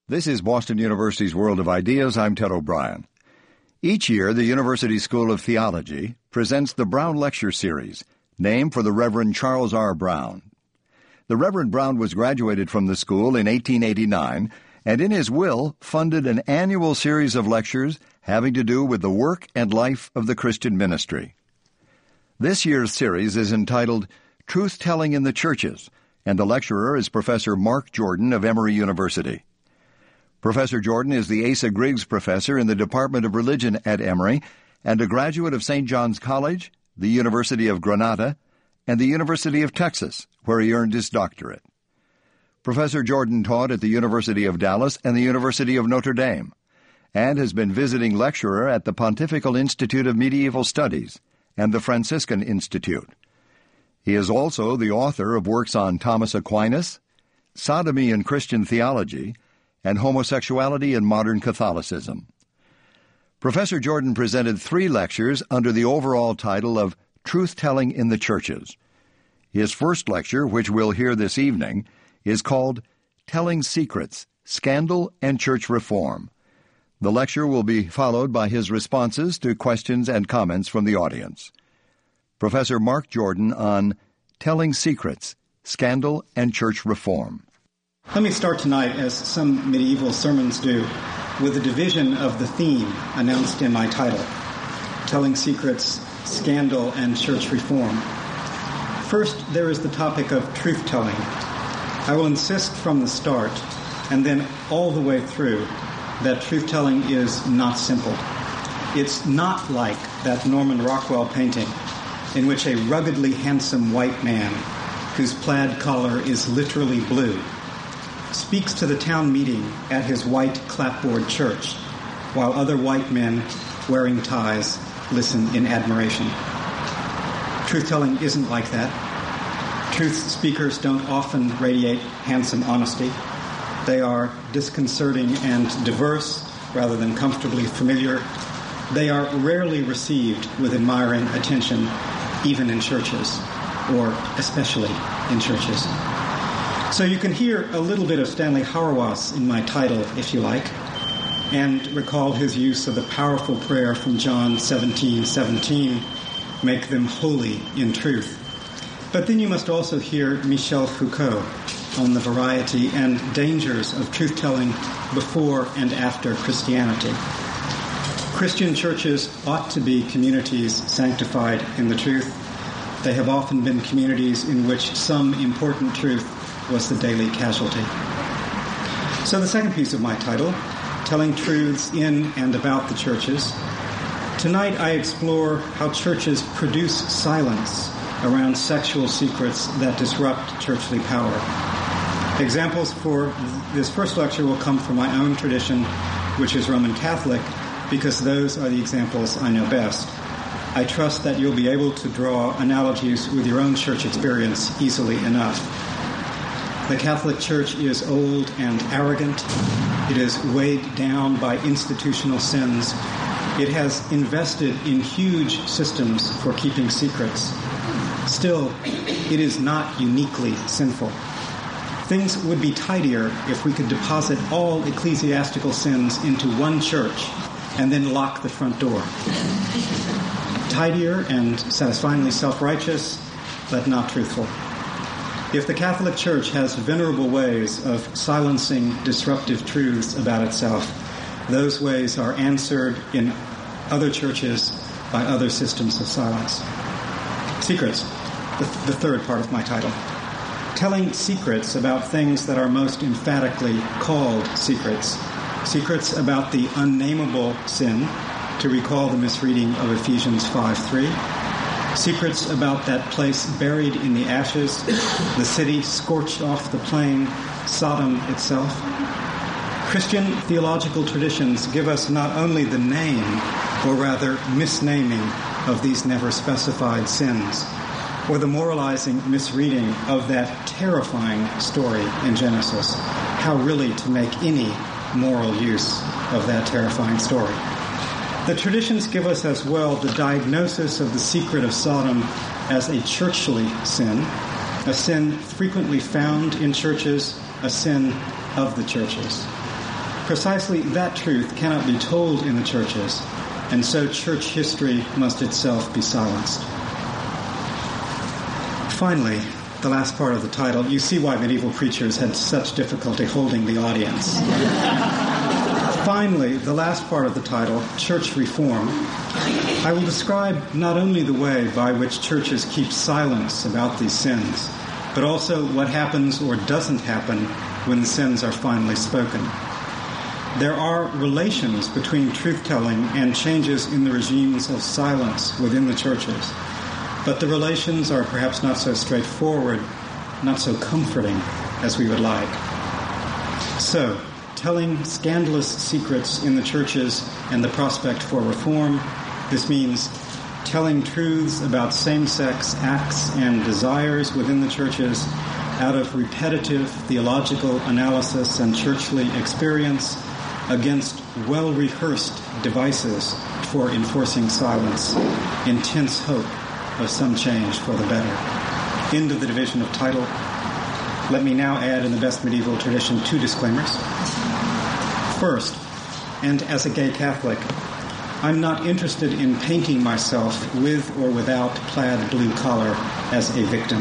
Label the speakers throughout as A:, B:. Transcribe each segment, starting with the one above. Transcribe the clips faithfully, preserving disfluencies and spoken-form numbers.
A: This is Boston University's World of Ideas. I'm Ted O'Brien. Each year, the University School of Theology presents the Brown Lecture Series, named for the Reverend Charles R. Brown. The Reverend Brown was graduated from the school in eighteen eighty-nine, and in his will funded an annual series of lectures having to do with the work and life of the Christian ministry. This year's series is entitled Truth-Telling in the Churches, and the lecturer is Professor Mark Jordan of Emory University. Professor Jordan is the Asa Griggs Professor in the Department of Religion at Emory and a graduate of Saint John's College, the University of Granada, and the University of Texas, where he earned his doctorate. Professor Jordan taught at the University of Dallas and the University of Notre Dame, and has been visiting lecturer at the Pontifical Institute of Medieval Studies and the Franciscan Institute. He is also the author of works on Thomas Aquinas, sodomy in Christian theology, and homosexuality in modern Catholicism. Professor Jordan presented three lectures under the overall title of Truth-Telling in the Churches. His first lecture, which we'll hear this evening, is called Telling Secrets, Scandal and Church Reform. The lecture will be followed by his responses to questions and comments from the audience. Professor Mark Jordan on Telling Secrets, Scandal and Church Reform.
B: Let me start tonight, as some medieval sermons do, with a division of the theme announced in my title, Telling Secrets, Scandal, and Church Reform. First, there is the topic of truth-telling. I will insist from the start, and then all the way through, that truth-telling is not simple. It's not like that Norman Rockwell painting in which a ruggedly handsome white man, whose plaid collar is literally blue, speaks to the town meeting at his white clapboard church, while other white men wearing ties listen in admiration. Truth-telling isn't like that. Truth speakers don't often radiate handsome honesty. They are disconcerting and diverse rather than comfortably familiar. They are rarely received with admiring attention, even in churches, or especially in churches. So you can hear a little bit of Stanley Hauerwas in my title, if you like, and recall his use of the powerful prayer from John seventeen seventeen, make them holy in truth. But then you must also hear Michel Foucault on the variety and dangers of truth-telling before and after Christianity. Christian churches ought to be communities sanctified in the truth. They have often been communities in which some important truth was the daily casualty. So the second piece of my title, Telling Truths in and About the Churches. Tonight I explore how churches produce silence around sexual secrets that disrupt churchly power. Examples for this first lecture will come from my own tradition, which is Roman Catholic, because those are the examples I know best. I trust that you'll be able to draw analogies with your own church experience easily enough. The Catholic Church is old and arrogant. It is weighed down by institutional sins. It has invested in huge systems for keeping secrets. Still, it is not uniquely sinful. Things would be tidier if we could deposit all ecclesiastical sins into one church and then lock the front door. Tidier and satisfyingly self-righteous, but not truthful. If the Catholic Church has venerable ways of silencing disruptive truths about itself, those ways are answered in other churches by other systems of silence. Secrets, the, the third part of my title. Telling secrets about things that are most emphatically called secrets. Secrets about the unnameable sin, to recall the misreading of Ephesians five three. Secrets about that place buried in the ashes, the city scorched off the plain, Sodom itself. Christian theological traditions give us not only the name, or rather misnaming, of these never specified sins, or the moralizing misreading of that terrifying story in Genesis, how really to make any moral use of that terrifying story. The traditions give us as well the diagnosis of the secret of Sodom as a churchly sin, a sin frequently found in churches, a sin of the churches. Precisely that truth cannot be told in the churches, and so church history must itself be silenced. Finally, the last part of the title, you see why medieval preachers had such difficulty holding the audience. Finally, the last part of the title, Church Reform, I will describe not only the way by which churches keep silence about these sins, but also what happens or doesn't happen when the sins are finally spoken. There are relations between truth-telling and changes in the regimes of silence within the churches, but the relations are perhaps not so straightforward, not so comforting as we would like. So, telling scandalous secrets in the churches and the prospect for reform, this means telling truths about same-sex acts and desires within the churches out of repetitive theological analysis and churchly experience against well-rehearsed devices for enforcing silence, intense hope of some change for the better. End of the division of title. Let me now add, in the best medieval tradition, two disclaimers. First, and as a gay Catholic, I'm not interested in painting myself with or without plaid blue collar as a victim.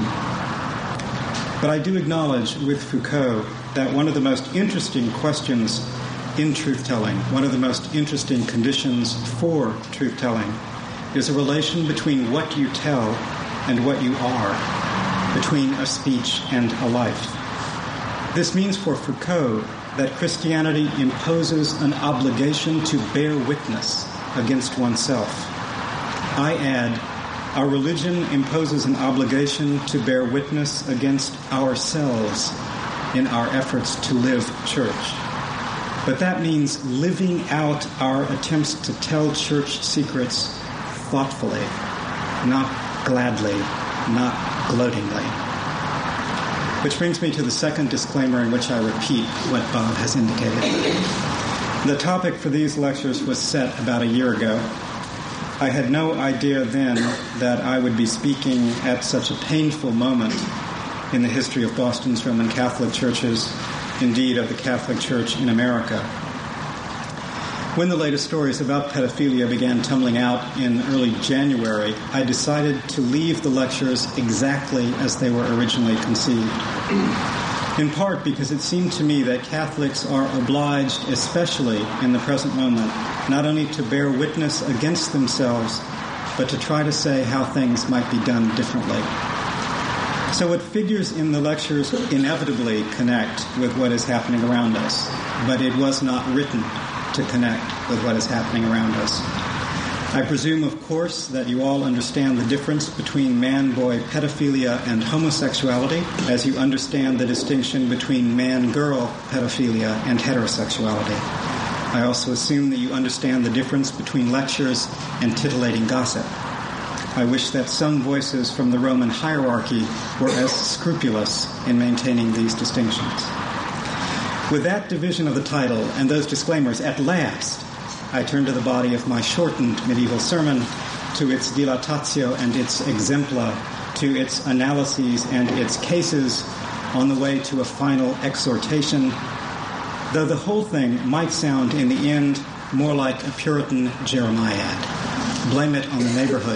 B: But I do acknowledge with Foucault that one of the most interesting questions in truth-telling, one of the most interesting conditions for truth-telling, is a relation between what you tell and what you are, between a speech and a life. This means for Foucault that Christianity imposes an obligation to bear witness against oneself. I add, our religion imposes an obligation to bear witness against ourselves in our efforts to live church. But that means living out our attempts to tell church secrets thoughtfully, not gladly, not gloatingly. Which brings me to the second disclaimer in which I repeat what Bob has indicated. The topic for these lectures was set about a year ago. I had no idea then that I would be speaking at such a painful moment in the history of Boston's Roman Catholic churches, indeed of the Catholic Church in America. When the latest stories about pedophilia began tumbling out in early January, I decided to leave the lectures exactly as they were originally conceived. In part because it seemed to me that Catholics are obliged, especially in the present moment, not only to bear witness against themselves, but to try to say how things might be done differently. So what figures in the lectures inevitably connect with what is happening around us, but it was not written to connect with what is happening around us. I presume, of course, that you all understand the difference between man-boy pedophilia and homosexuality, as you understand the distinction between man-girl pedophilia and heterosexuality. I also assume that you understand the difference between lectures and titillating gossip. I wish that some voices from the Roman hierarchy were as scrupulous in maintaining these distinctions. With that division of the title and those disclaimers, at last, I turn to the body of my shortened medieval sermon, to its dilatatio and its exempla, to its analyses and its cases, on the way to a final exhortation, though the whole thing might sound in the end more like a Puritan Jeremiad. Blame it on the neighborhood.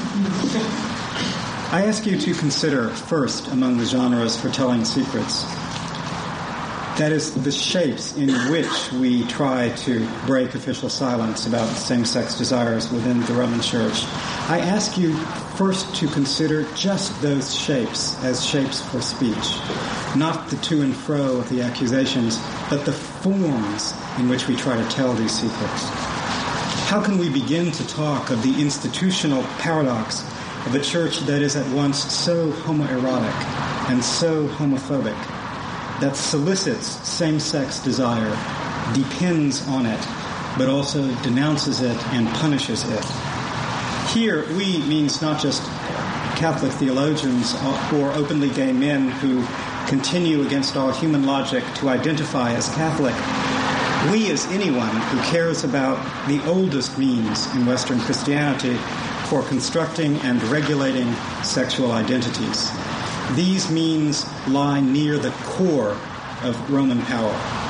B: I ask you to consider first among the genres for telling secrets, that is, the shapes in which we try to break official silence about same-sex desires within the Roman Church. I ask you first to consider just those shapes as shapes for speech, not the to and fro of the accusations, but the forms in which we try to tell these secrets. How can we begin to talk of the institutional paradox of a church that is at once so homoerotic and so homophobic, that solicits same-sex desire, depends on it, but also denounces it and punishes it? Here, we means not just Catholic theologians or openly gay men who continue against all human logic to identify as Catholic. We as anyone who cares about the oldest means in Western Christianity for constructing and regulating sexual identities. These means lie near the core of Roman power.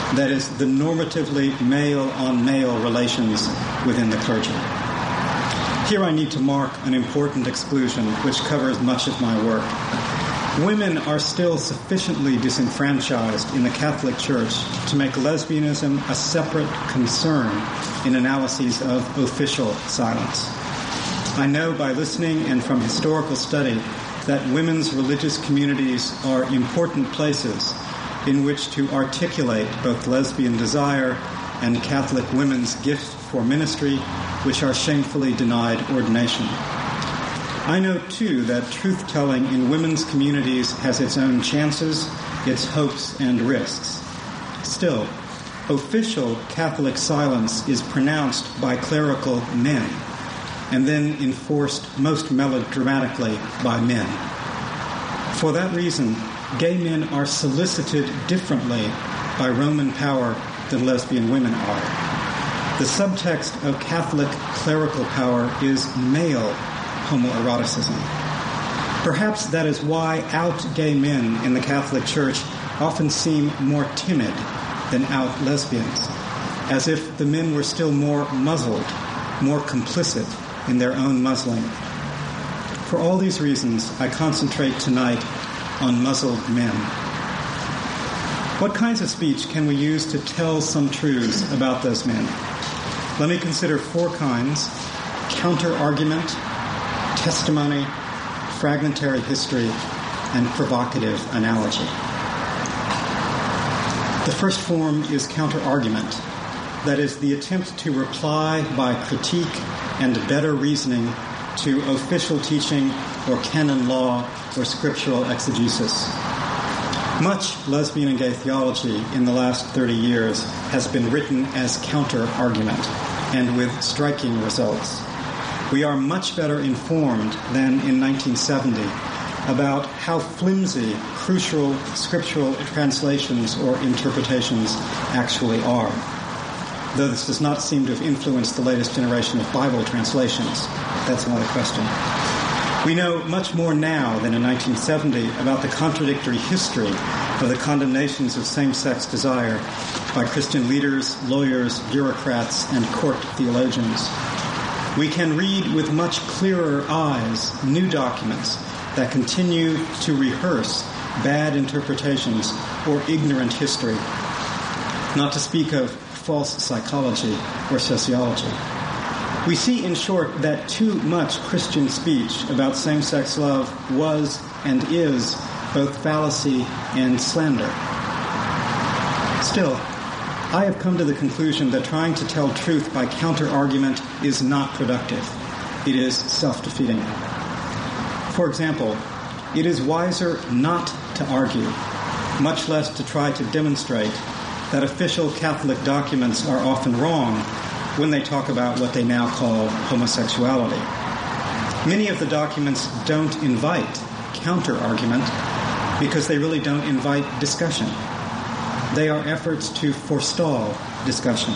B: That is, the normatively male-on-male relations within the clergy. Here I need to mark an important exclusion which covers much of my work. Women are still sufficiently disenfranchised in the Catholic Church to make lesbianism a separate concern in analyses of official silence. I know by listening and from historical study that women's religious communities are important places in which to articulate both lesbian desire and Catholic women's gift for ministry, which are shamefully denied ordination. I know, too, that truth-telling in women's communities has its own chances, its hopes and risks. Still, official Catholic silence is pronounced by clerical men, and then enforced most melodramatically by men. For that reason, gay men are solicited differently by Roman power than lesbian women are. The subtext of Catholic clerical power is male homoeroticism. Perhaps that is why out gay men in the Catholic Church often seem more timid than out lesbians, as if the men were still more muzzled, more complicit in their own muzzling. For all these reasons, I concentrate tonight on muzzled men. What kinds of speech can we use to tell some truths about those men? Let me consider four kinds: counter-argument, testimony, fragmentary history, and provocative analogy. The first form is counter-argument, that is, the attempt to reply by critique and better reasoning to official teaching or canon law or scriptural exegesis. Much lesbian and gay theology in the last thirty years has been written as counter-argument, and with striking results. We are much better informed than in nineteen seventy about how flimsy crucial scriptural translations or interpretations actually are, though this does not seem to have influenced the latest generation of Bible translations. That's another question. We know much more now than in nineteen seventy about the contradictory history of the condemnations of same-sex desire by Christian leaders, lawyers, bureaucrats, and court theologians. We can read with much clearer eyes new documents that continue to rehearse bad interpretations or ignorant history, not to speak of false psychology or sociology. We see, in short, that too much Christian speech about same-sex love was and is both fallacy and slander. Still, I have come to the conclusion that trying to tell truth by counter-argument is not productive. It is self-defeating. For example, it is wiser not to argue, much less to try to demonstrate that official Catholic documents are often wrong when they talk about what they now call homosexuality. Many of the documents don't invite counter-argument because they really don't invite discussion. They are efforts to forestall discussion.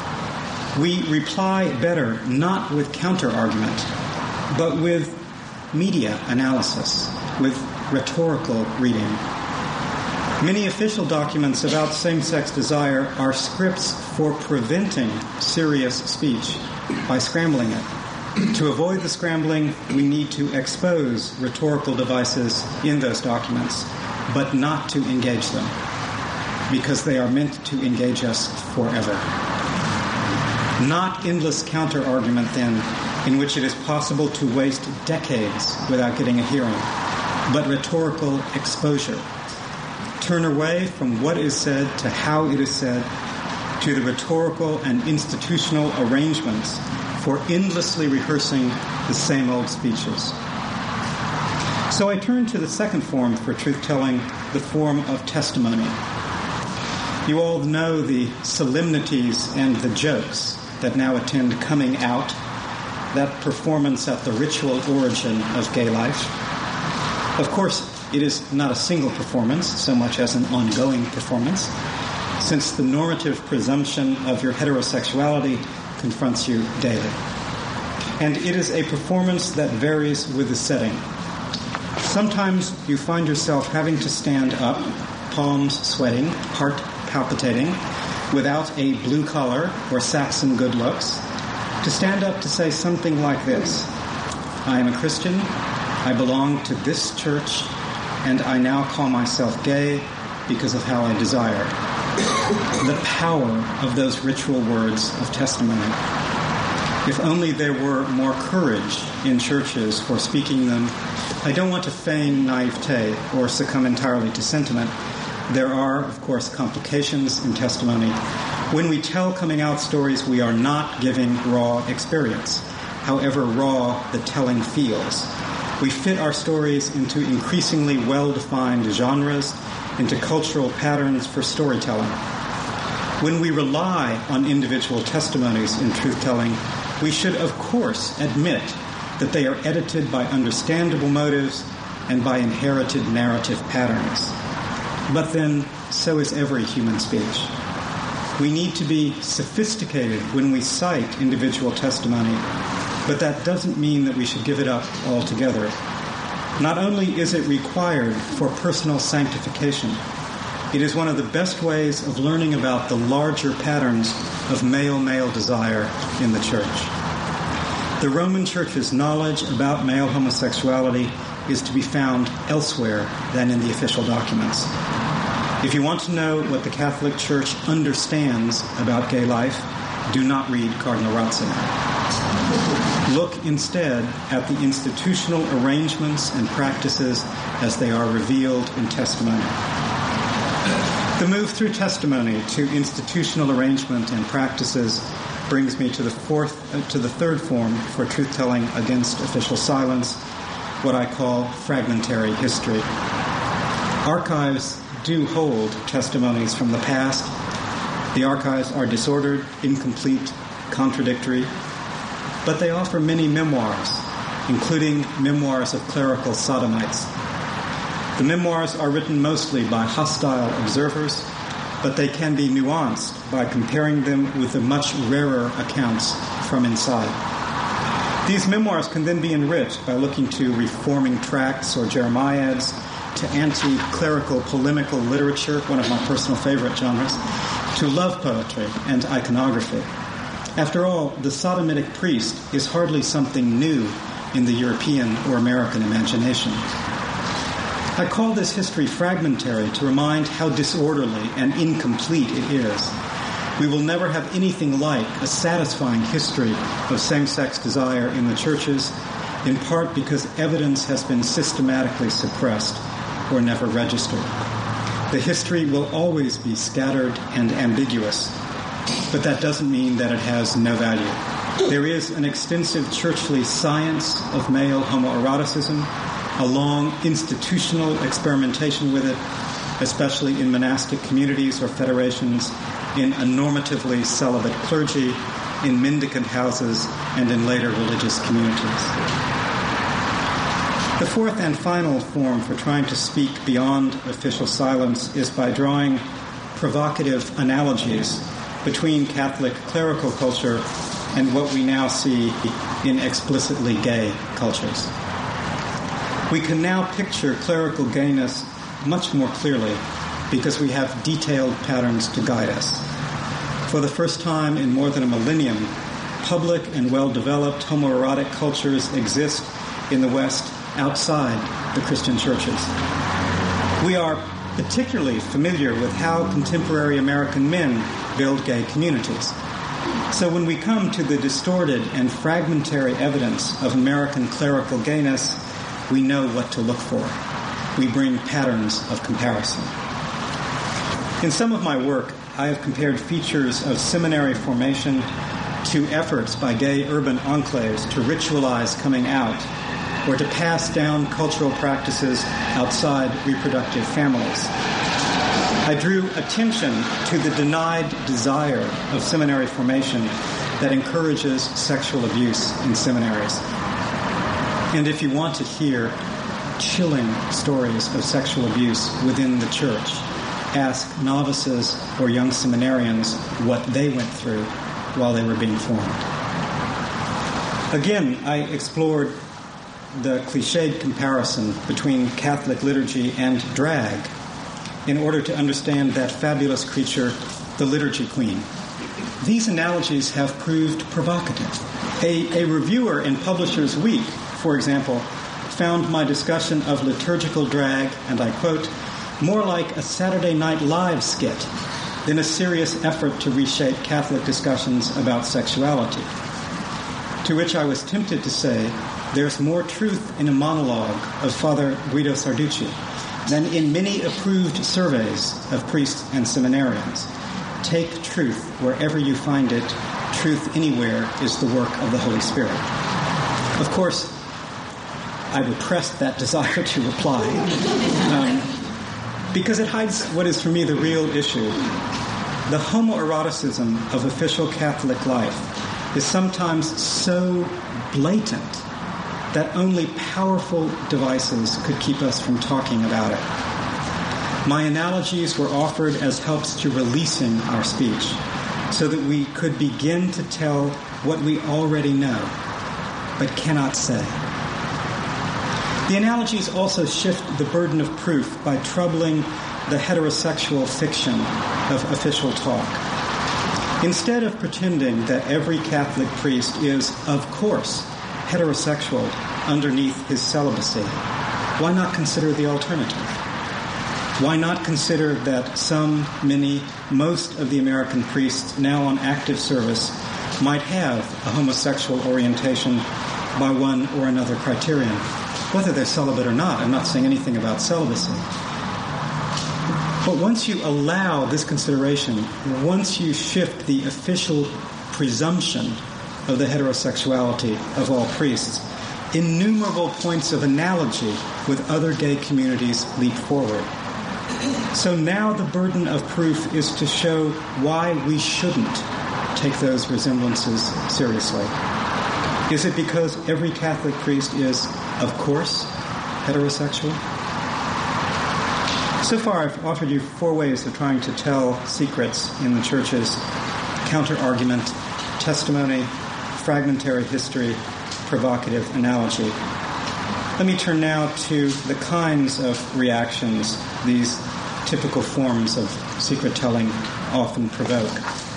B: We reply better not with counter-argument, but with media analysis, with rhetorical reading. Many official documents about same-sex desire are scripts for preventing serious speech by scrambling it. To avoid the scrambling, we need to expose rhetorical devices in those documents, but not to engage them, because they are meant to engage us forever. Not endless counter-argument, then, in which it is possible to waste decades without getting a hearing, but rhetorical exposure. Turn away from what is said to how it is said, to the rhetorical and institutional arrangements for endlessly rehearsing the same old speeches. So I turn to the second form for truth-telling, the form of testimony. You all know the solemnities and the jokes that now attend coming out, that performance at the ritual origin of gay life. Of course, it is not a single performance so much as an ongoing performance, since the normative presumption of your heterosexuality confronts you daily. And it is a performance that varies with the setting. Sometimes you find yourself having to stand up, palms sweating, heart palpitating, without a blue collar or Saxon good looks, to stand up to say something like this: I am a Christian, I belong to this church, and I now call myself gay because of how I desire. The power of those ritual words of testimony. If only there were more courage in churches for speaking them. I don't want to feign naivete or succumb entirely to sentiment. There are, of course, complications in testimony. When we tell coming out stories, we are not giving raw experience, however raw the telling feels. We fit our stories into increasingly well-defined genres, into cultural patterns for storytelling. When we rely on individual testimonies in truth-telling, we should, of course, admit that they are edited by understandable motives and by inherited narrative patterns. But then, so is every human speech. We need to be sophisticated when we cite individual testimony, but that doesn't mean that we should give it up altogether. Not only is it required for personal sanctification, it is one of the best ways of learning about the larger patterns of male-male desire in the church. The Roman Church's knowledge about male homosexuality is to be found elsewhere than in the official documents. If you want to know what the Catholic Church understands about gay life, do not read Cardinal Ratzinger. Look instead at the institutional arrangements and practices as they are revealed in testimony. The move through testimony to institutional arrangement and practices brings me to the fourth, uh, to the third form for truth-telling against official silence, what I call fragmentary history. Archives do hold testimonies from the past. The archives are disordered, incomplete, contradictory, but they offer many memoirs, including memoirs of clerical sodomites. The memoirs are written mostly by hostile observers, but they can be nuanced by comparing them with the much rarer accounts from inside. These memoirs can then be enriched by looking to reforming tracts or Jeremiads, to anti-clerical polemical literature, one of my personal favorite genres, to love poetry and iconography. After all, the sodomitic priest is hardly something new in the European or American imagination. I call this history fragmentary to remind how disorderly and incomplete it is. We will never have anything like a satisfying history of same-sex desire in the churches, in part because evidence has been systematically suppressed or never registered. The history will always be scattered and ambiguous, but that doesn't mean that it has no value. There is an extensive churchly science of male homoeroticism, a long institutional experimentation with it, especially in monastic communities or federations, in a normatively celibate clergy, in mendicant houses, and in later religious communities. The fourth and final form for trying to speak beyond official silence is by drawing provocative analogies between Catholic clerical culture and what we now see in explicitly gay cultures. We can now picture clerical gayness much more clearly because we have detailed patterns to guide us. For the first time in more than a millennium, public and well-developed homoerotic cultures exist in the West outside the Christian churches. We are particularly familiar with how contemporary American men build gay communities. So when we come to the distorted and fragmentary evidence of American clerical gayness, we know what to look for. We bring patterns of comparison. In some of my work, I have compared features of seminary formation to efforts by gay urban enclaves to ritualize coming out or to pass down cultural practices outside reproductive families. I drew attention to the denied desire of seminary formation that encourages sexual abuse in seminaries. And if you want to hear chilling stories of sexual abuse within the church, ask novices or young seminarians what they went through while they were being formed. Again, I explored the cliched comparison between Catholic liturgy and drag in order to understand that fabulous creature the liturgy queen. These analogies have proved provocative. A, a reviewer in Publishers Week, for example, found my discussion of liturgical drag, and I quote, more like a Saturday Night Live skit than a serious effort to reshape Catholic discussions about sexuality. To which I was tempted to say, there's more truth in a monologue of Father Guido Sarducci than in many approved surveys of priests and seminarians. Take truth wherever you find it. Truth anywhere is the work of the Holy Spirit. Of course, I repressed that desire to reply um, because it hides what is for me the real issue. The homoeroticism of official Catholic life is sometimes so blatant that only powerful devices could keep us from talking about it. My analogies were offered as helps to releasing our speech so that we could begin to tell what we already know but cannot say. The analogies also shift the burden of proof by troubling the heterosexual fiction of official talk. Instead of pretending that every Catholic priest is, of course, heterosexual underneath his celibacy, why not consider the alternative? Why not consider that some, many, most of the American priests now on active service might have a homosexual orientation by one or another criterion, whether they're celibate or not? I'm not saying anything about celibacy. But once you allow this consideration, once you shift the official presumption of the heterosexuality of all priests, innumerable points of analogy with other gay communities leap forward. So now the burden of proof is to show why we shouldn't take those resemblances seriously. Is it because every Catholic priest is, of course, heterosexual? So far, I've offered you four ways of trying to tell secrets in the Church's counter-argument, testimony, fragmentary history, provocative analogy. Let me turn now to the kinds of reactions these typical forms of secret telling often provoke.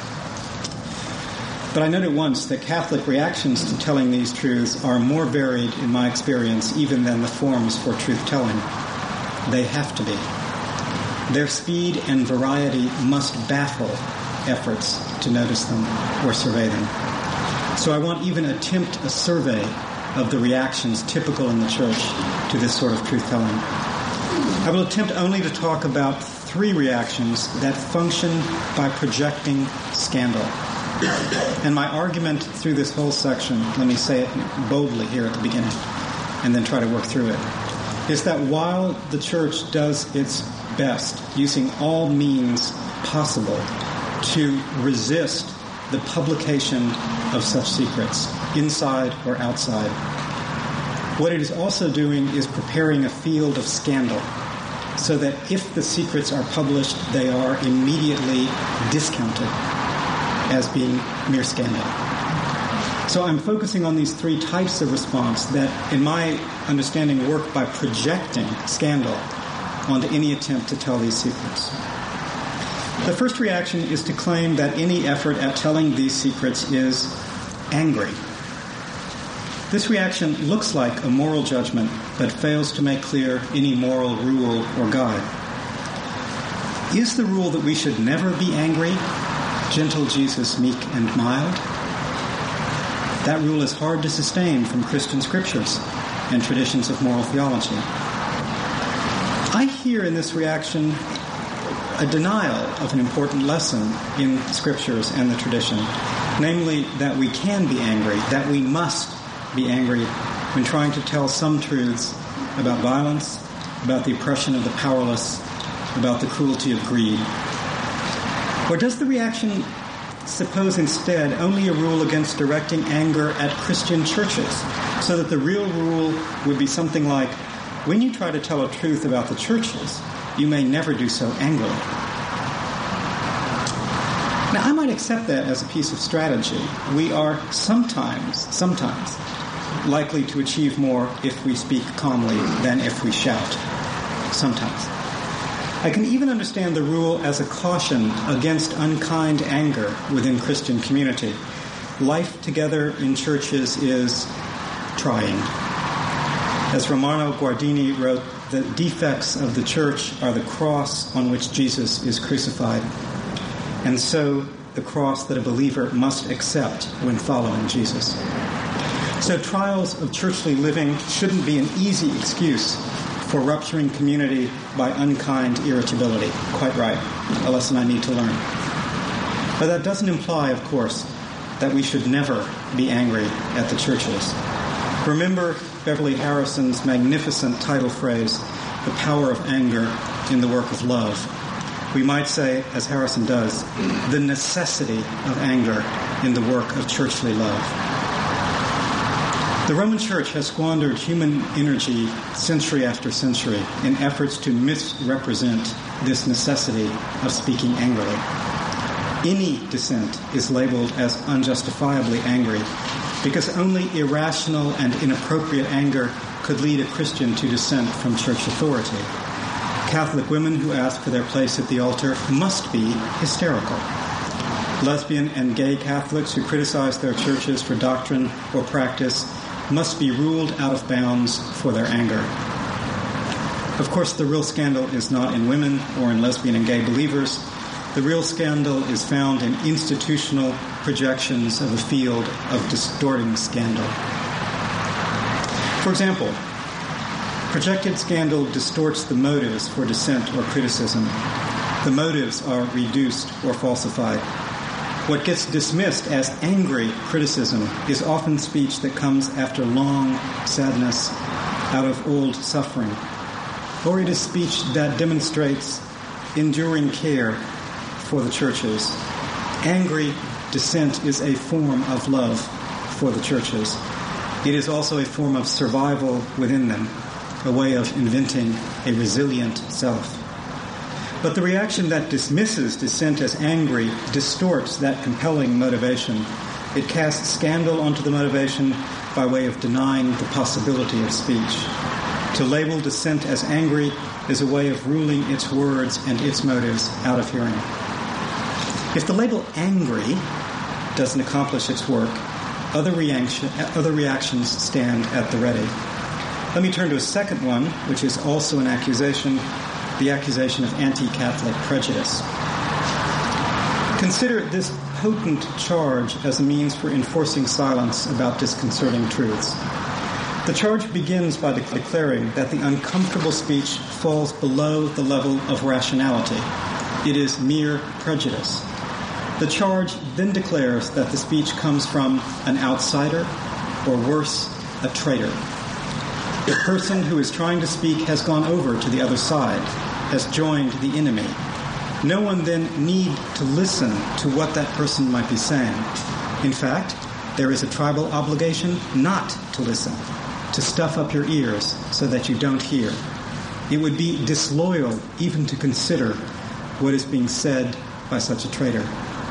B: But I note at once that Catholic reactions to telling these truths are more varied, in my experience, even than the forms for truth-telling. They have to be. Their speed and variety must baffle efforts to notice them or survey them. So I won't even attempt a survey of the reactions typical in the Church to this sort of truth-telling. I will attempt only to talk about three reactions that function by projecting scandal. And my argument through this whole section, let me say it boldly here at the beginning, and then try to work through it, is that while the Church does its best, using all means possible, to resist the publication of such secrets, inside or outside, what it is also doing is preparing a field of scandal, so that if the secrets are published, they are immediately discounted as being mere scandal. So I'm focusing on these three types of response that, in my understanding, work by projecting scandal onto any attempt to tell these secrets. The first reaction is to claim that any effort at telling these secrets is angry. This reaction looks like a moral judgment, but fails to make clear any moral rule or guide. Is the rule that we should never be angry, gentle Jesus, meek and mild? That rule is hard to sustain from Christian scriptures and traditions of moral theology. I hear in this reaction a denial of an important lesson in scriptures and the tradition, namely that we can be angry, that we must be angry when trying to tell some truths about violence, about the oppression of the powerless, about the cruelty of greed. Or does the reaction suppose instead only a rule against directing anger at Christian churches, so that the real rule would be something like, when you try to tell a truth about the churches, you may never do so angrily? Now, I might accept that as a piece of strategy. We are sometimes, sometimes, likely to achieve more if we speak calmly than if we shout. Sometimes. I can even understand the rule as a caution against unkind anger within Christian community. Life together in churches is trying. As Romano Guardini wrote, the defects of the church are the cross on which Jesus is crucified, and so the cross that a believer must accept when following Jesus. So trials of churchly living shouldn't be an easy excuse for rupturing community by unkind irritability. Quite right, a lesson I need to learn. But that doesn't imply, of course, that we should never be angry at the churches. Remember Beverly Harrison's magnificent title phrase, "The Power of Anger in the Work of Love." We might say, as Harrison does, the necessity of anger in the work of churchly love. The Roman Church has squandered human energy century after century in efforts to misrepresent this necessity of speaking angrily. Any dissent is labeled as unjustifiably angry because only irrational and inappropriate anger could lead a Christian to dissent from church authority. Catholic women who ask for their place at the altar must be hysterical. Lesbian and gay Catholics who criticize their churches for doctrine or practice must be ruled out of bounds for their anger. Of course, the real scandal is not in women or in lesbian and gay believers. The real scandal is found in institutional projections of a field of distorting scandal. For example, projected scandal distorts the motives for dissent or criticism. The motives are reduced or falsified. What gets dismissed as angry criticism is often speech that comes after long sadness out of old suffering, or it is speech that demonstrates enduring care for the churches. Angry dissent is a form of love for the churches. It is also a form of survival within them, a way of inventing a resilient self. But the reaction that dismisses dissent as angry distorts that compelling motivation. It casts scandal onto the motivation by way of denying the possibility of speech. To label dissent as angry is a way of ruling its words and its motives out of hearing. If the label angry doesn't accomplish its work, other, reaction, other reactions stand at the ready. Let me turn to a second one, which is also an accusation, the accusation of anti-Catholic prejudice. Consider this potent charge as a means for enforcing silence about disconcerting truths. The charge begins by declaring that the uncomfortable speech falls below the level of rationality. It is mere prejudice. The charge then declares that the speech comes from an outsider, or worse, a traitor. The person who is trying to speak has gone over to the other side, has joined the enemy. No one then need to listen to what that person might be saying. In fact, there is a tribal obligation not to listen, to stuff up your ears so that you don't hear. It would be disloyal even to consider what is being said by such a traitor.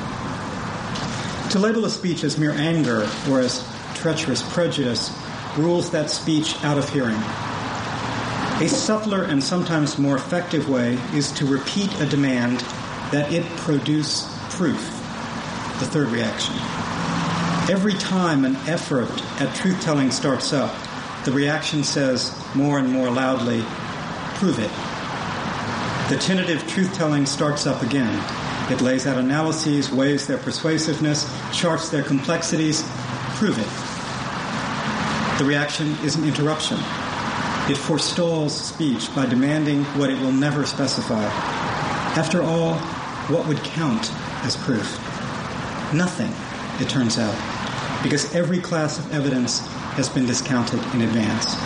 B: To label a speech as mere anger or as treacherous prejudice rules that speech out of hearing. A subtler and sometimes more effective way is to repeat a demand that it produce proof, the third reaction. Every time an effort at truth-telling starts up, the reaction says more and more loudly, prove it. The tentative truth-telling starts up again. It lays out analyses, weighs their persuasiveness, charts their complexities, prove it. The reaction is an interruption. It forestalls speech by demanding what it will never specify. After all, what would count as proof? Nothing, it turns out, because every class of evidence has been discounted in advance.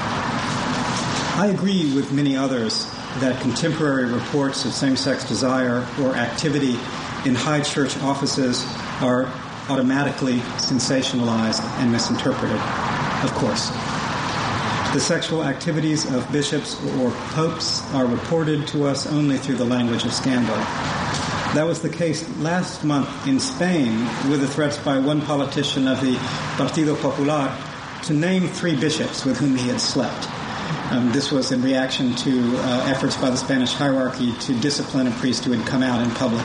B: I agree with many others that contemporary reports of same-sex desire or activity in high church offices are automatically sensationalized and misinterpreted. Of course. The sexual activities of bishops or popes are reported to us only through the language of scandal. That was the case last month in Spain with the threats by one politician of the Partido Popular to name three bishops with whom he had slept. Um, this was in reaction to uh, efforts by the Spanish hierarchy to discipline a priest who had come out in public.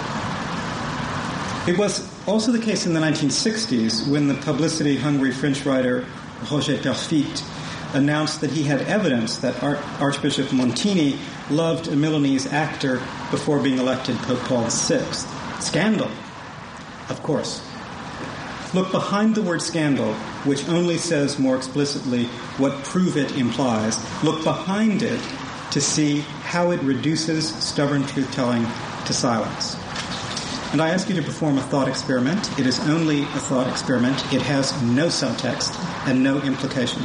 B: It was also the case in the nineteen sixties when the publicity-hungry French writer Roger Perfit announced that he had evidence that Ar- Archbishop Montini loved a Milanese actor before being elected Pope Paul the Sixth. Scandal, of course. Look behind the word scandal, which only says more explicitly what prove it implies. Look behind it to see how it reduces stubborn truth-telling to silence. And I ask you to perform a thought experiment. It is only a thought experiment. It has no subtext and no implication.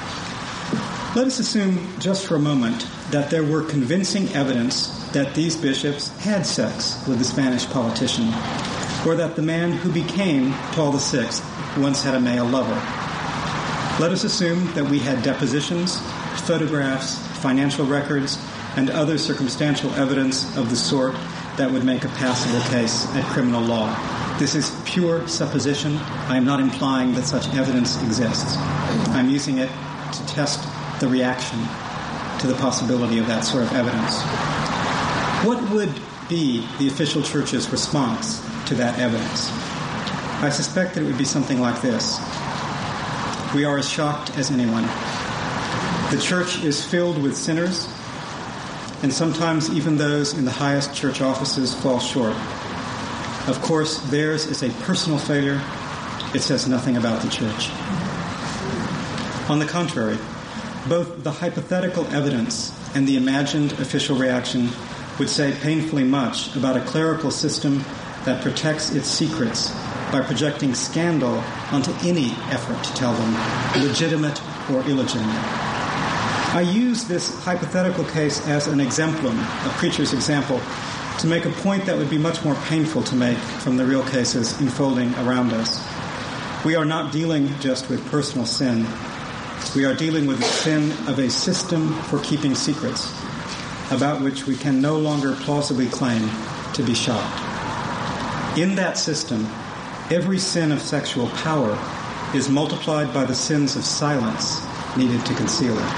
B: Let us assume just for a moment that there were convincing evidence that these bishops had sex with a Spanish politician, or that the man who became Paul the Sixth once had a male lover. Let us assume that we had depositions, photographs, financial records, and other circumstantial evidence of the sort that would make a passable case at criminal law. This is pure supposition. I am not implying that such evidence exists. I'm using it to test the reaction to the possibility of that sort of evidence. What would be the official church's response to that evidence? I suspect that it would be something like this. We are as shocked as anyone. The church is filled with sinners, and sometimes even those in the highest church offices fall short. Of course, theirs is a personal failure. It says nothing about the church. On the contrary, both the hypothetical evidence and the imagined official reaction would say painfully much about a clerical system that protects its secrets by projecting scandal onto any effort to tell them, legitimate or illegitimate. I use this hypothetical case as an exemplum, a preacher's example, to make a point that would be much more painful to make from the real cases unfolding around us. We are not dealing just with personal sin. We are dealing with the sin of a system for keeping secrets, about which we can no longer plausibly claim to be shocked. In that system, every sin of sexual power is multiplied by the sins of silence needed to conceal it.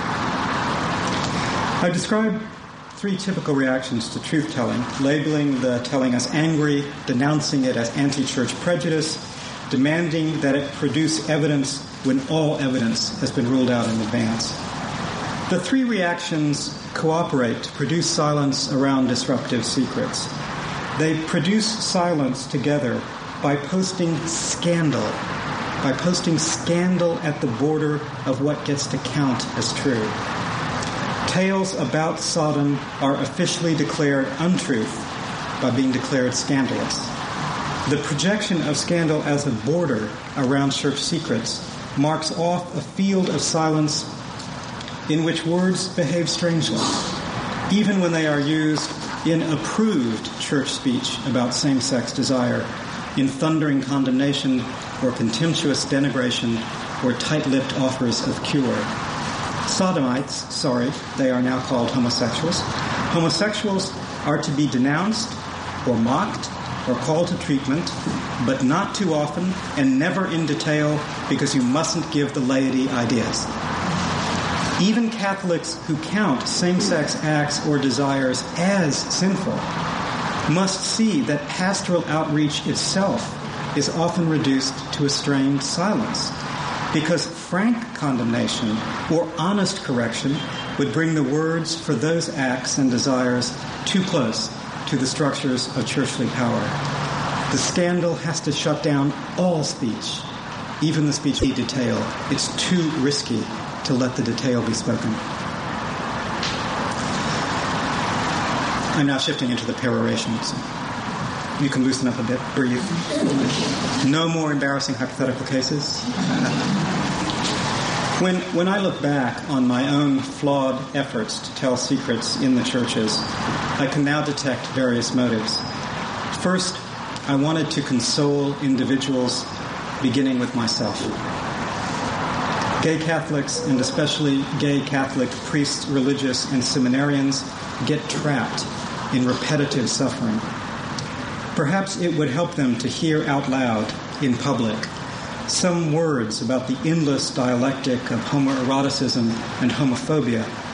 B: I describe three typical reactions to truth-telling, labeling the telling as angry, denouncing it as anti-church prejudice, demanding that it produce evidence when all evidence has been ruled out in advance. The three reactions cooperate to produce silence around disruptive secrets. They produce silence together by posting scandal, by posting scandal at the border of what gets to count as true. Tales about Sodom are officially declared untruth by being declared scandalous. The projection of scandal as a border around church secrets marks off a field of silence in which words behave strangely, even when they are used in approved church speech about same-sex desire, in thundering condemnation or contemptuous denigration or tight-lipped offers of cure. Sodomites, sorry, they are now called homosexuals. Homosexuals are to be denounced or mocked or called to treatment, but not too often and never in detail, because you mustn't give the laity ideas. Even Catholics who count same-sex acts or desires as sinful must see that pastoral outreach itself is often reduced to a strained silence, because frank condemnation or honest correction would bring the words for those acts and desires too close to the structures of churchly power. The scandal has to shut down all speech, even the speech in detail. It's too risky to let the detail be spoken. I'm now shifting into the perorations. You can loosen up a bit, breathe. No more embarrassing hypothetical cases. When, when I look back on my own flawed efforts to tell secrets in the churches, I can now detect various motives. First, I wanted to console individuals, beginning with myself. Gay Catholics, and especially gay Catholic priests, religious, and seminarians, get trapped in repetitive suffering. Perhaps it would help them to hear out loud in public some words about the endless dialectic of homoeroticism and homophobia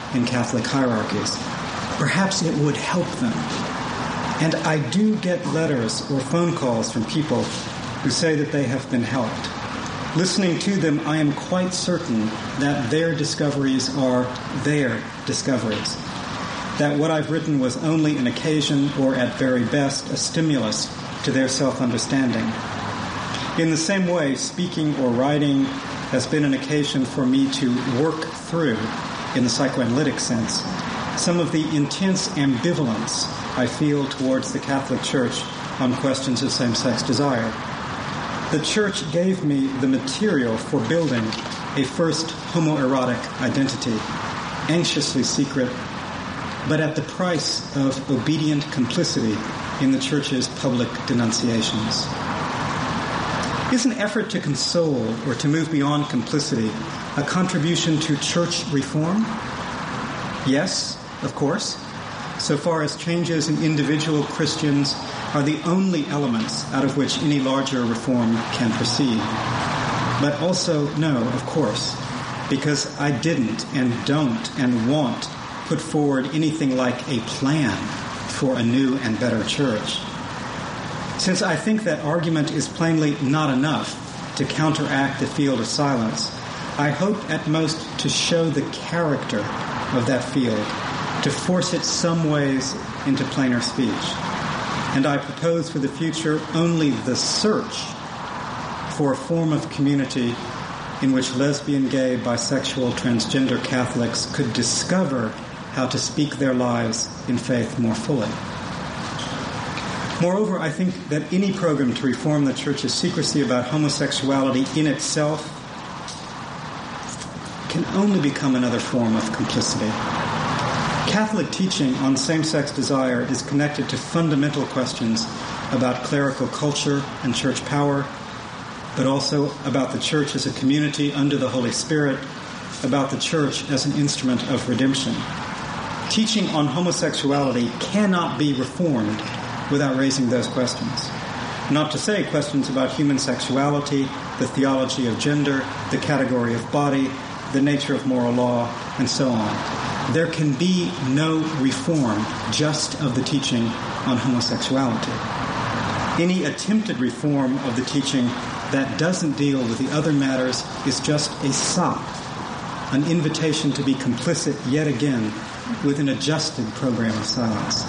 B: in Catholic hierarchies. Perhaps it would help them. And I do get letters or phone calls from people who say that they have been helped. Listening to them, I am quite certain that their discoveries are their discoveries, that what I've written was only an occasion or at very best a stimulus to their self-understanding. In the same way, speaking or writing has been an occasion for me to work through, in the psychoanalytic sense, some of the intense ambivalence I feel towards the Catholic Church on questions of same-sex desire. The Church gave me the material for building a first homoerotic identity, anxiously secret, but at the price of obedient complicity in the Church's public denunciations. Is an effort to console or to move beyond complicity a contribution to church reform? Yes, of course, so far as changes in individual Christians are the only elements out of which any larger reform can proceed. But also, no, of course, because I didn't and don't and won't put forward anything like a plan for a new and better church. Since I think that argument is plainly not enough to counteract the field of silence, I hope at most to show the character of that field, to force it some ways into plainer speech. And I propose for the future only the search for a form of community in which lesbian, gay, bisexual, transgender Catholics could discover how to speak their lives in faith more fully. Moreover, I think that any program to reform the Church's secrecy about homosexuality in itself can only become another form of complicity. Catholic teaching on same-sex desire is connected to fundamental questions about clerical culture and church power, but also about the Church as a community under the Holy Spirit, about the Church as an instrument of redemption. Teaching on homosexuality cannot be reformed without raising those questions. Not to say questions about human sexuality, the theology of gender, the category of body, the nature of moral law, and so on. There can be no reform just of the teaching on homosexuality. Any attempted reform of the teaching that doesn't deal with the other matters is just a sop, an invitation to be complicit yet again with an adjusted program of silence.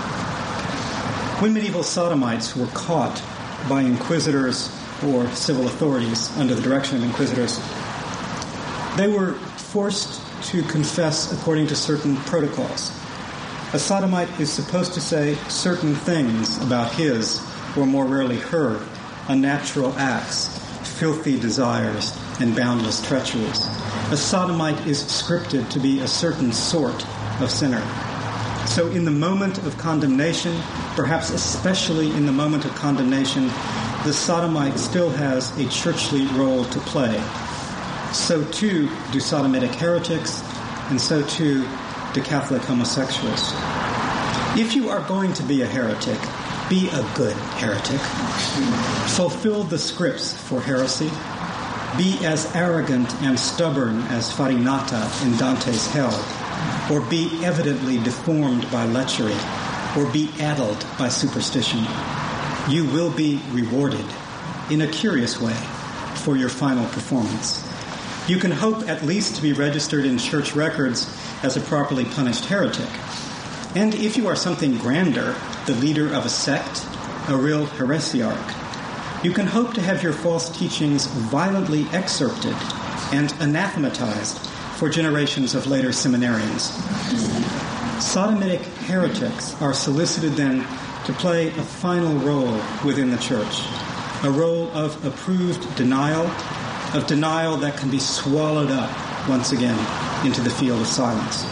B: When medieval sodomites were caught by inquisitors or civil authorities under the direction of inquisitors, they were forced to confess according to certain protocols. A sodomite is supposed to say certain things about his, or more rarely her, unnatural acts, filthy desires, and boundless treacheries. A sodomite is scripted to be a certain sort of sinner. So in the moment of condemnation, perhaps especially in the moment of condemnation, the sodomite still has a churchly role to play. So too do sodomitic heretics, and so too do Catholic homosexuals. If you are going to be a heretic, be a good heretic. Fulfill the scripts for heresy. Be as arrogant and stubborn as Farinata in Dante's Hell, or be evidently deformed by lechery, or be addled by superstition. You will be rewarded, in a curious way, for your final performance. You can hope at least to be registered in church records as a properly punished heretic. And if you are something grander, the leader of a sect, a real heresiarch, you can hope to have your false teachings violently excerpted and anathematized for generations of later seminarians. Sodomitic heretics are solicited then to play a final role within the church, a role of approved denial, of denial that can be swallowed up once again into the field of silence.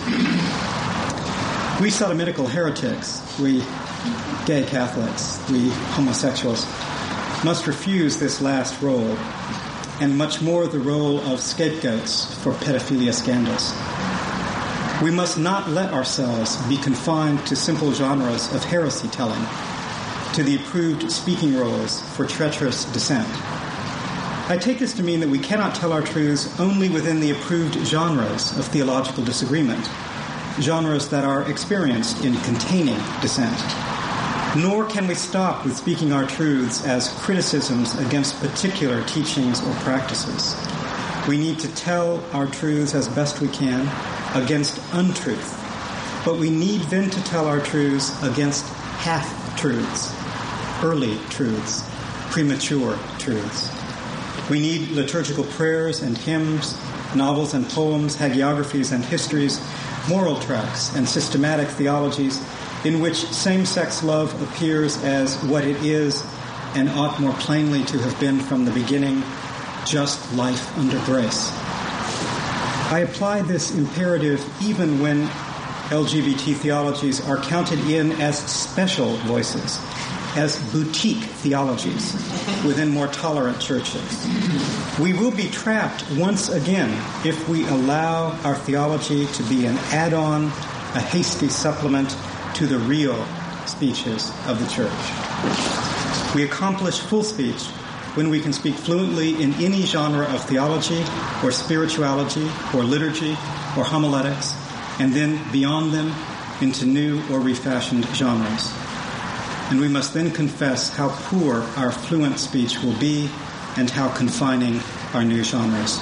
B: We sodomitical heretics, we gay Catholics, we homosexuals, must refuse this last role, and much more the role of scapegoats for pedophilia scandals. We must not let ourselves be confined to simple genres of heresy telling, to the approved speaking roles for treacherous dissent. I take this to mean that we cannot tell our truths only within the approved genres of theological disagreement, genres that are experienced in containing dissent. Nor can we stop with speaking our truths as criticisms against particular teachings or practices. We need to tell our truths as best we can against untruth, but we need then to tell our truths against half-truths, early truths, premature truths. We need liturgical prayers and hymns, novels and poems, hagiographies and histories, moral tracts and systematic theologies in which same-sex love appears as what it is and ought more plainly to have been from the beginning, just life under grace. I apply this imperative even when L G B T theologies are counted in as special voices, as boutique theologies within more tolerant churches. We will be trapped once again if we allow our theology to be an add-on, a hasty supplement to the real speeches of the church. We accomplish full speech when we can speak fluently in any genre of theology or spirituality or liturgy or homiletics, and then beyond them into new or refashioned genres. And we must then confess how poor our fluent speech will be and how confining our new genres.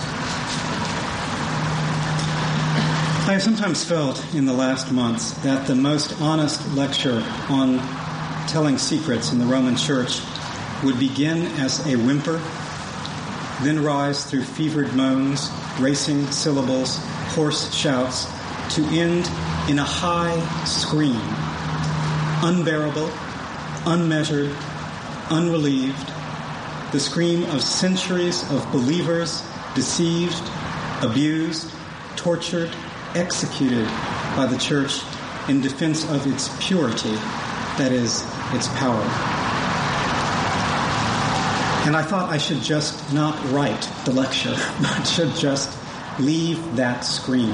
B: I have sometimes felt in the last months that the most honest lecture on telling secrets in the Roman Church would begin as a whimper, then rise through fevered moans, racing syllables, hoarse shouts, to end in a high scream, unbearable, unmeasured, unrelieved, the scream of centuries of believers deceived, abused, tortured, executed by the church in defense of its purity, that is, its power. And I thought I should just not write the lecture, but should just leave that scream.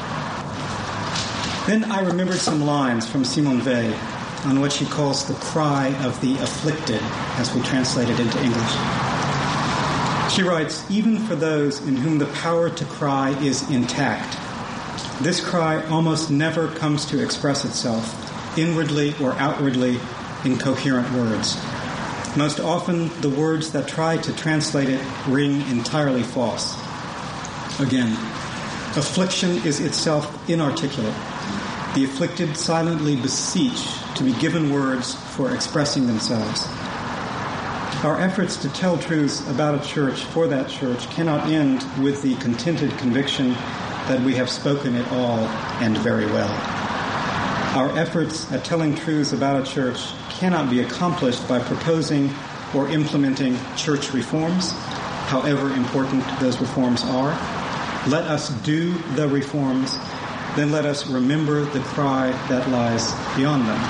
B: Then I remembered some lines from Simone Weil on what she calls the cry of the afflicted, as we translate it into English. She writes, "Even for those in whom the power to cry is intact, this cry almost never comes to express itself, inwardly or outwardly, in coherent words. Most often, the words that try to translate it ring entirely false. Again, affliction is itself inarticulate. The afflicted silently beseech to be given words for expressing themselves. Our efforts to tell truths about a church for that church cannot end with the contented conviction that we have spoken it all and very well. Our efforts at telling truths about a church cannot be accomplished by proposing or implementing church reforms, however important those reforms are. Let us do the reforms, then let us remember the cry that lies beyond them."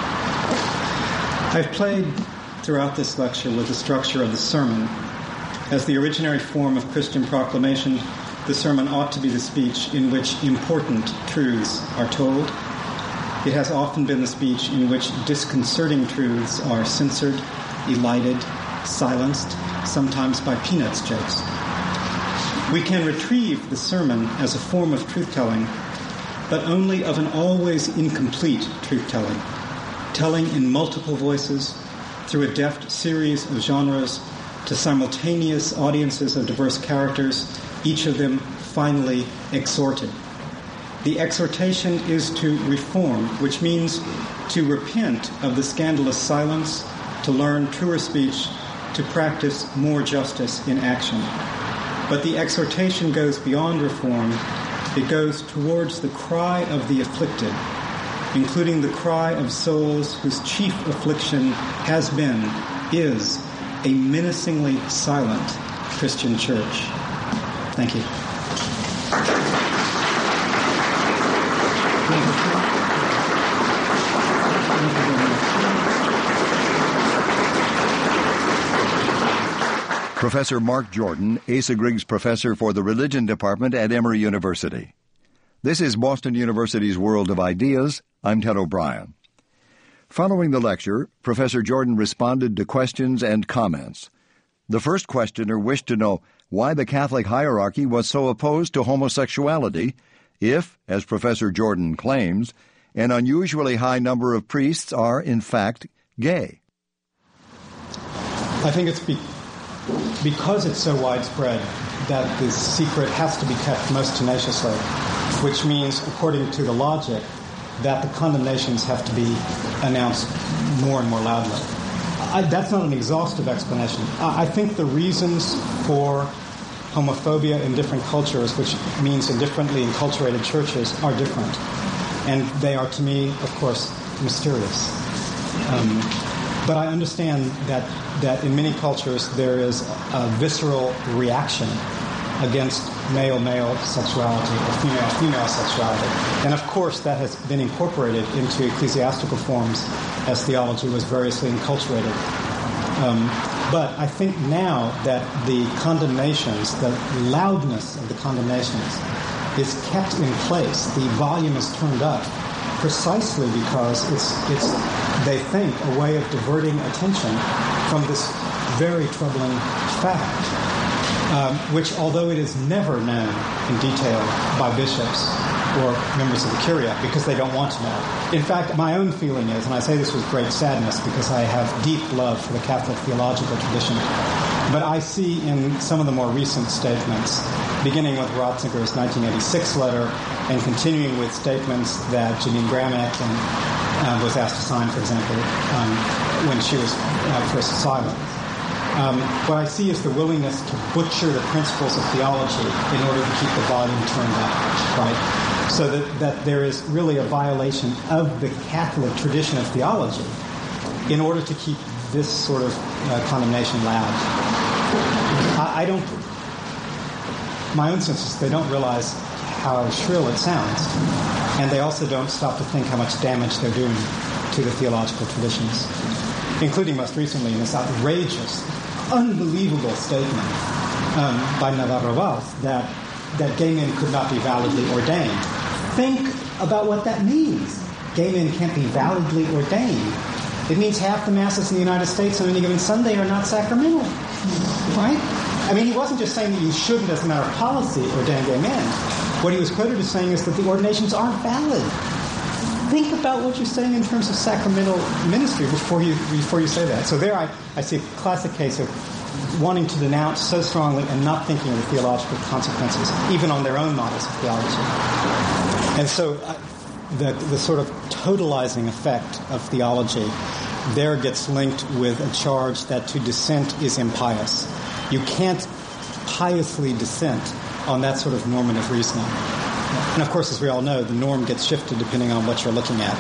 B: I've played throughout this lecture with the structure of the sermon. As the originary form of Christian proclamation, the sermon ought to be the speech in which important truths are told. It has often been the speech in which disconcerting truths are censored, elided, silenced, sometimes by Peanuts jokes. We can retrieve the sermon as a form of truth-telling, but only of an always incomplete truth-telling, telling in multiple voices through a deft series of genres to simultaneous audiences of diverse characters, each of them finally exhorted. The exhortation is to reform, which means to repent of the scandalous silence, to learn truer speech, to practice more justice in action. But the exhortation goes beyond reform. It goes towards the cry of the afflicted, including the cry of souls whose chief affliction has been, is, a menacingly silent Christian church. Thank you.
A: Professor Mark Jordan, Asa Griggs Professor for the Religion Department at Emory University. This is Boston University's World of Ideas. I'm Ted O'Brien. Following the lecture, Professor Jordan responded to questions and comments. The first questioner wished to know why the Catholic hierarchy was so opposed to homosexuality if, as Professor Jordan claims, an unusually high number of priests are, in fact, gay?
B: I think it's be- because it's so widespread that the secret has to be kept most tenaciously, which means, according to the logic, that the condemnations have to be announced more and more loudly. I, that's not an exhaustive explanation. I, I think the reasons for homophobia in different cultures, which means in differently enculturated churches, are different. And they are, to me, of course, mysterious. Um, but I understand that, that in many cultures there is a visceral reaction against male-male sexuality or female-female sexuality. And of course that has been incorporated into ecclesiastical forms as theology was variously enculturated. Um, but I think now that the condemnations, the loudness of the condemnations is kept in place, the volume is turned up, precisely because it's, it's they think, a way of diverting attention from this very troubling fact. Um, which, although it is never known in detail by bishops or members of the Curia, because they don't want to know. In fact, my own feeling is, and I say this with great sadness because I have deep love for the Catholic theological tradition, but I see in some of the more recent statements, beginning with Ratzinger's nineteen eighty-six letter and continuing with statements that Janine Gramick and, uh, was asked to sign, for example, um, when she was uh, first asylum. Um, what I see is the willingness to butcher the principles of theology in order to keep the volume turned up, right? So that, that there is really a violation of the Catholic tradition of theology in order to keep this sort of uh, condemnation loud. I, I don't, my own sense is they don't realize how shrill it sounds, and they also don't stop to think how much damage they're doing to the theological traditions, including most recently in this outrageous, unbelievable statement um, by Navarro Valls that, that gay men could not be validly ordained. Think about what that means. Gay men can't be validly ordained. It means half the masses in the United States on any given Sunday are not sacramental. Right? I mean, he wasn't just saying that you shouldn't, as a matter of policy, ordain gay men. What he was quoted as saying is that the ordinations aren't valid. Think about what you're saying in terms of sacramental ministry before you before you say that. So there I, I see a classic case of wanting to denounce so strongly and not thinking of the theological consequences, even on their own models of theology. And so uh, the, the sort of totalizing effect of theology there gets linked with a charge that to dissent is impious. You can't piously dissent on that sort of normative reasoning. And of course, as we all know, the norm gets shifted depending on what you're looking at.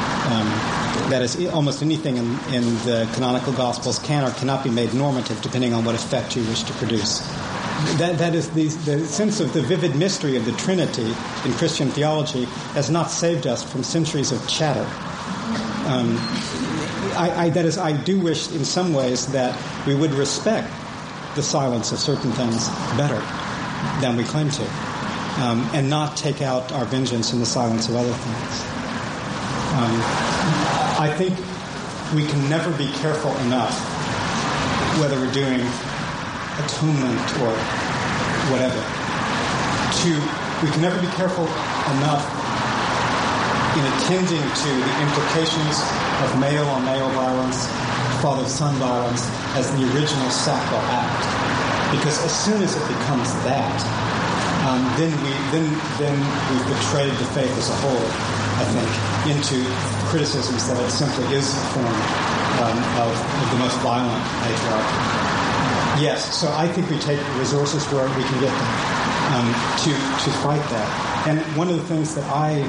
B: Um, that is, almost anything in, in the canonical Gospels can or cannot be made normative depending on what effect you wish to produce. That, that is, the, the sense of the vivid mystery of the Trinity in Christian theology has not saved us from centuries of chatter. Um, I, I, that is, I do wish in some ways that we would respect the silence of certain things better than we claim to. Um, and not take out our vengeance in the silence of other things. Um, I think we can never be careful enough, whether we're doing atonement or whatever, to we can never be careful enough in attending to the implications of male-on-male violence, father-son violence, as the original sacral act. Because as soon as it becomes that, Um, then we then then we've betrayed the faith as a whole, I think, into criticisms that it simply is a form um, of, of the most violent patriarchy. Yes, so I think we take resources where we can get them um, to to fight that. And one of the things that I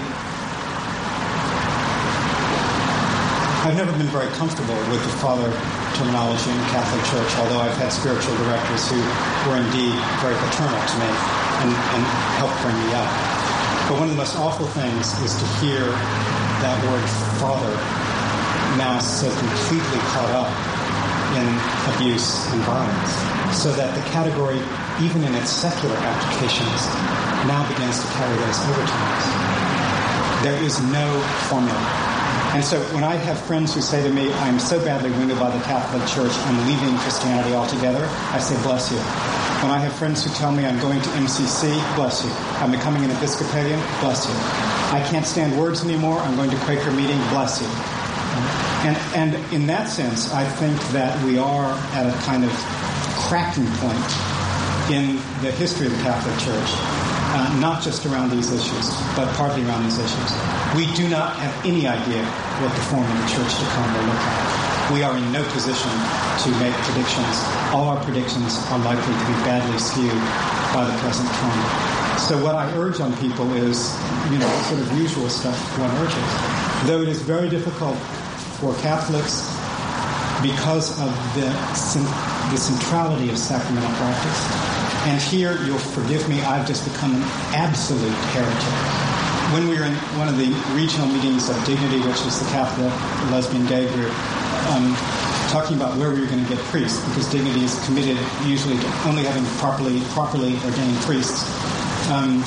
B: I've never been very comfortable with the father terminology in the Catholic Church, although I've had spiritual directors who were indeed very paternal to me and, and helped bring me up. But one of the most awful things is to hear that word father now so completely caught up in abuse and violence, so that the category, even in its secular applications, now begins to carry those overtones. There is no formula. And so when I have friends who say to me, I'm so badly wounded by the Catholic Church, I'm leaving Christianity altogether, I say, bless you. When I have friends who tell me I'm going to M C C, bless you. I'm becoming an Episcopalian, bless you. I can't stand words anymore, I'm going to Quaker meeting, bless you. And, and in that sense, I think that we are at a kind of cracking point in the history of the Catholic Church, uh, not just around these issues, but partly around these issues. We do not have any idea what the form of the Church to come will look like. We are in no position to make predictions. All our predictions are likely to be badly skewed by the present tone. So what I urge on people is, you know, the sort of usual stuff one urges. Though it is very difficult for Catholics because of the, the centrality of sacramental practice. And here, you'll forgive me, I've just become an absolute heretic. When we were in one of the regional meetings of Dignity, which is the Catholic lesbian gay group, um, talking about where we were going to get priests, because Dignity is committed usually to only having properly properly ordained priests. Um,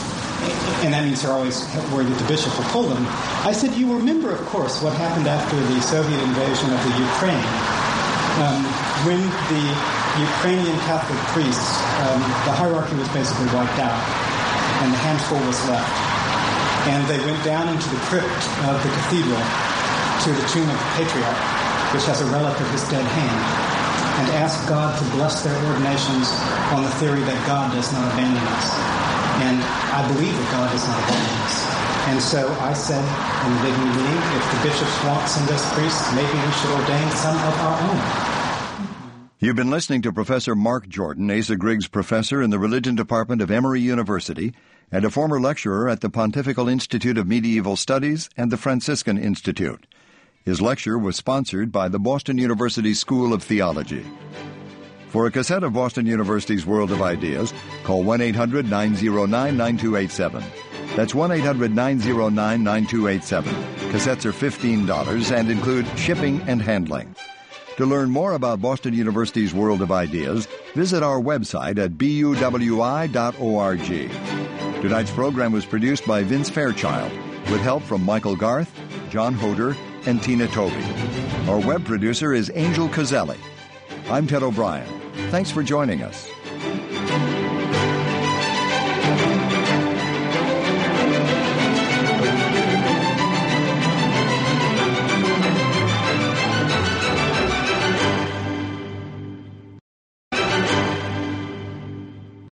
B: and that means they're always worried that the bishop will pull them. I said, you remember, of course, what happened after the Soviet invasion of the Ukraine. Um, when the Ukrainian Catholic priests, um, the hierarchy was basically wiped out, and the handful was left. And they went down into the crypt of the cathedral to the tomb of the Patriarch, which has a relic of his dead hand, and asked God to bless their ordinations on the theory that God does not abandon us. And I believe that God does not abandon us. And so I said in the Dignity meeting, if the bishops won't send us priests, maybe we should ordain some of our own.
A: You've been listening to Professor Mark Jordan, Asa Griggs Professor in the Religion Department of Emory University and a former lecturer at the Pontifical Institute of Medieval Studies and the Franciscan Institute. His lecture was sponsored by the Boston University School of Theology. For a cassette of Boston University's World of Ideas, call one eight hundred nine oh nine nine two eight seven. That's one eight hundred nine oh nine nine two eight seven. Cassettes are fifteen dollars and include shipping and handling. To learn more about Boston University's World of Ideas, visit our website at b u w i dot org. Tonight's program was produced by Vince Fairchild, with help from Michael Garth, John Hoder, and Tina Toby. Our web producer is Angel Cozelli. I'm Ted O'Brien. Thanks for joining us.